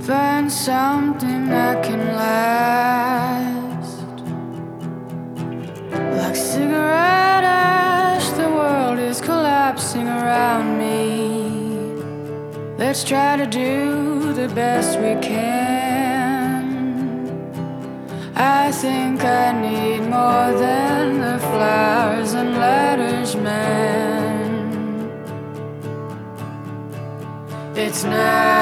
Find something that can last. Like cigarette ash, the world is collapsing around me. Let's try to do the best we can. I think I need more than the flowers and letters, man. It's now.